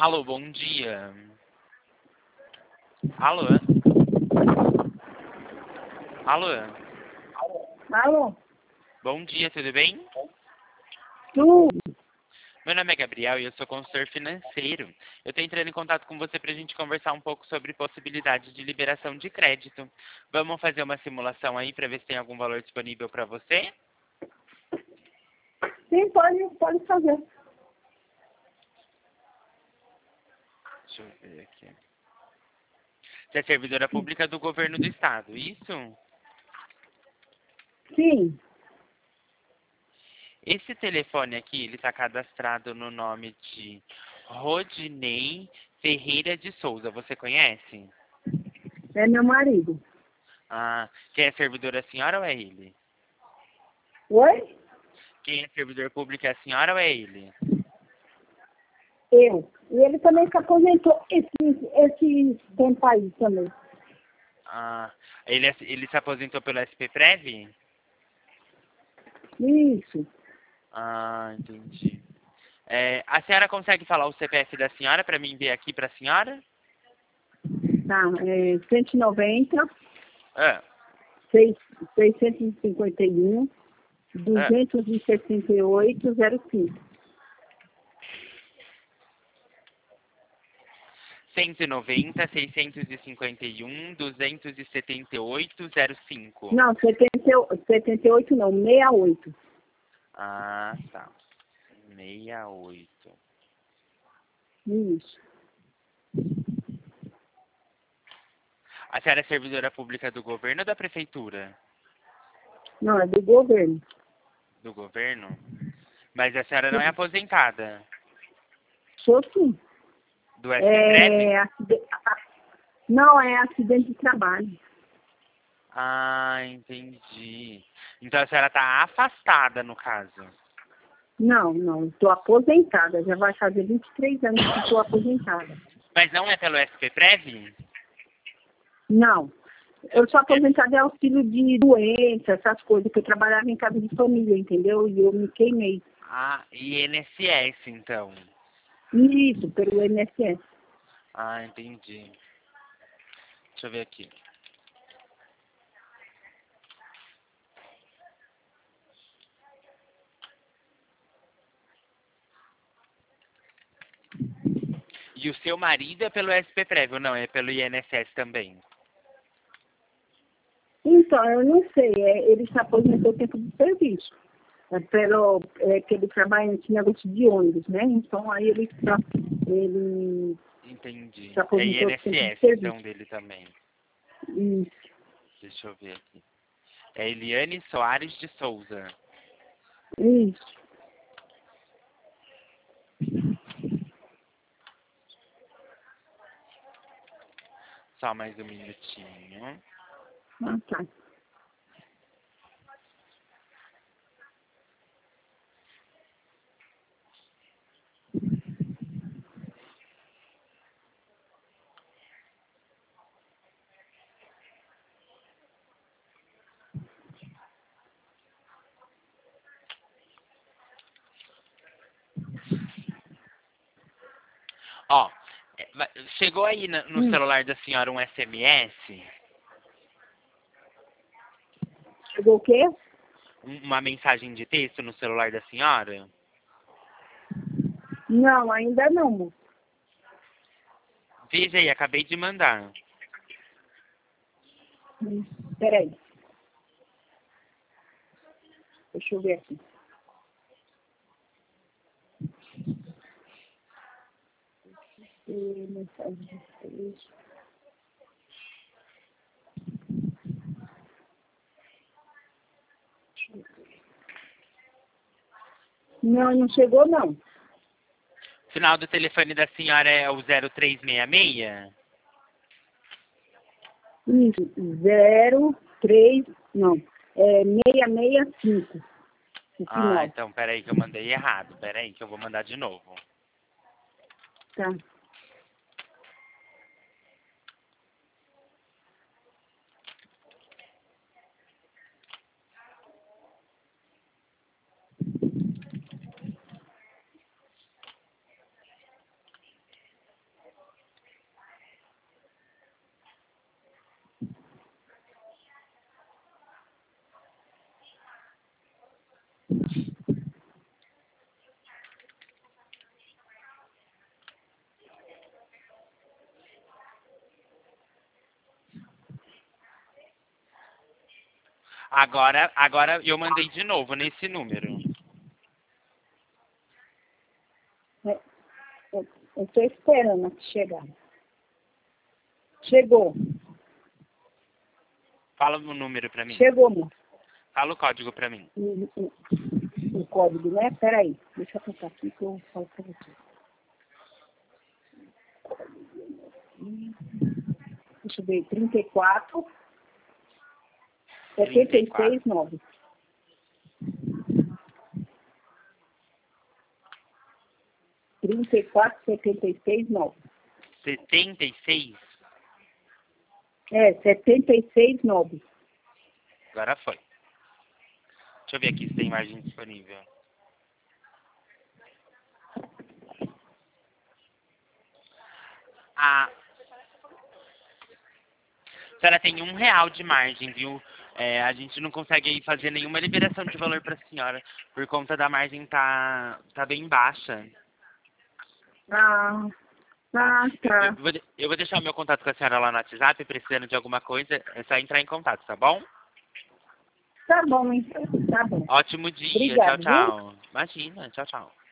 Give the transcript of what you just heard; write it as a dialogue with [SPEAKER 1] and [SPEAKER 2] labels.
[SPEAKER 1] Alô, bom dia. Alô? Alô?
[SPEAKER 2] Alô?
[SPEAKER 1] Bom dia, tudo bem?
[SPEAKER 2] Tu?
[SPEAKER 1] Meu nome é Gabriel e eu sou consultor financeiro. Eu estou entrando em contato com você para a gente conversar um pouco sobre possibilidades de liberação de crédito. Vamos fazer uma simulação aí para ver se tem algum valor disponível para você?
[SPEAKER 2] Sim, pode fazer.
[SPEAKER 1] Deixa eu ver aqui. Você é servidora pública do governo do estado, isso?
[SPEAKER 2] Sim.
[SPEAKER 1] Esse telefone aqui, ele está cadastrado no nome de Rodinei Ferreira de Souza. Você conhece?
[SPEAKER 2] É meu marido.
[SPEAKER 1] Ah, quem é servidor é a senhora ou é ele?
[SPEAKER 2] Oi?
[SPEAKER 1] Quem é servidor público é a senhora ou é ele?
[SPEAKER 2] Eu. E ele também se aposentou esse tempo aí também.
[SPEAKER 1] Ah, ele se aposentou pelo SP-Prev?
[SPEAKER 2] Isso.
[SPEAKER 1] Ah, entendi. A senhora consegue falar o CPF da senhora para mim ver aqui para a senhora?
[SPEAKER 2] Tá, 190,
[SPEAKER 1] Ah,
[SPEAKER 2] 651,
[SPEAKER 1] ah.
[SPEAKER 2] 268, 05.
[SPEAKER 1] 190, 651, 278, 05.
[SPEAKER 2] Não, 78 não, 68.
[SPEAKER 1] Ah, tá. 68.
[SPEAKER 2] Isso.
[SPEAKER 1] A senhora é servidora pública do governo ou da prefeitura?
[SPEAKER 2] Não, é do governo.
[SPEAKER 1] Do governo? Mas a senhora não é aposentada?
[SPEAKER 2] Sou sim.
[SPEAKER 1] Do SP-Prev?
[SPEAKER 2] Não, é acidente de trabalho.
[SPEAKER 1] Ah, entendi. Então a senhora está afastada, no caso.
[SPEAKER 2] Não, estou aposentada. Já vai fazer 23 anos que estou aposentada.
[SPEAKER 1] Mas não é pelo SP-Prev?
[SPEAKER 2] Não. Eu sou aposentada de auxílio de doença, essas coisas, que eu trabalhava em casa de família, entendeu? E eu me queimei.
[SPEAKER 1] Ah, INSS, então.
[SPEAKER 2] Isso, pelo INSS.
[SPEAKER 1] Ah, entendi. Deixa eu ver aqui. E o seu marido é pelo SP-Prev ou não? É pelo INSS também?
[SPEAKER 2] Então, eu não sei, ele se aposentou tempo de serviço. Que ele trabalha nesse negócio de ônibus, né? Então, aí ele
[SPEAKER 1] Entendi.
[SPEAKER 2] se
[SPEAKER 1] É
[SPEAKER 2] aposentou tempo de
[SPEAKER 1] INSS, então,
[SPEAKER 2] serviço.
[SPEAKER 1] dele também.
[SPEAKER 2] Isso,
[SPEAKER 1] Deixa eu ver aqui. É Eliane Soares de Souza.
[SPEAKER 2] isso.
[SPEAKER 1] Só mais um minutinho.
[SPEAKER 2] Ah, tá.
[SPEAKER 1] Ó, chegou aí no
[SPEAKER 2] Hum.
[SPEAKER 1] celular da senhora um SMS?
[SPEAKER 2] Chegou o quê?
[SPEAKER 1] Uma mensagem de texto no celular da senhora?
[SPEAKER 2] Não, ainda não, moço.
[SPEAKER 1] Veja aí, acabei de mandar.
[SPEAKER 2] Peraí. Deixa eu ver aqui. Mensagem de texto. Não, não chegou, não.
[SPEAKER 1] O final do telefone da senhora é o 0366?
[SPEAKER 2] Isso, 03, não, 665, o
[SPEAKER 1] Ah,
[SPEAKER 2] final.
[SPEAKER 1] então peraí que eu mandei errado. Peraí que eu vou mandar de novo.
[SPEAKER 2] Tá.
[SPEAKER 1] Agora eu mandei de novo nesse número.
[SPEAKER 2] Eu estou esperando aqui chegar. Chegou.
[SPEAKER 1] Fala o número pra mim.
[SPEAKER 2] Chegou, moço.
[SPEAKER 1] Fala o código pra mim.
[SPEAKER 2] O código, né? Peraí. Deixa eu apertar aqui que eu falo pra você. Deixa eu ver. 34 76 9. 34 76 9.
[SPEAKER 1] 76?
[SPEAKER 2] 76 9.
[SPEAKER 1] Agora foi. Deixa eu ver aqui se tem margem disponível. A senhora tem R$1 de margem, viu? A gente não consegue aí fazer nenhuma liberação de valor para a senhora, por conta da margem tá bem baixa.
[SPEAKER 2] Tá.
[SPEAKER 1] Eu vou deixar o meu contato com a senhora lá no WhatsApp, precisando de alguma coisa, é só entrar em contato, tá bom?
[SPEAKER 2] Tá bom, então. Tá bom.
[SPEAKER 1] Ótimo dia,
[SPEAKER 2] Obrigado,
[SPEAKER 1] tchau, tchau. Imagina, tchau, tchau.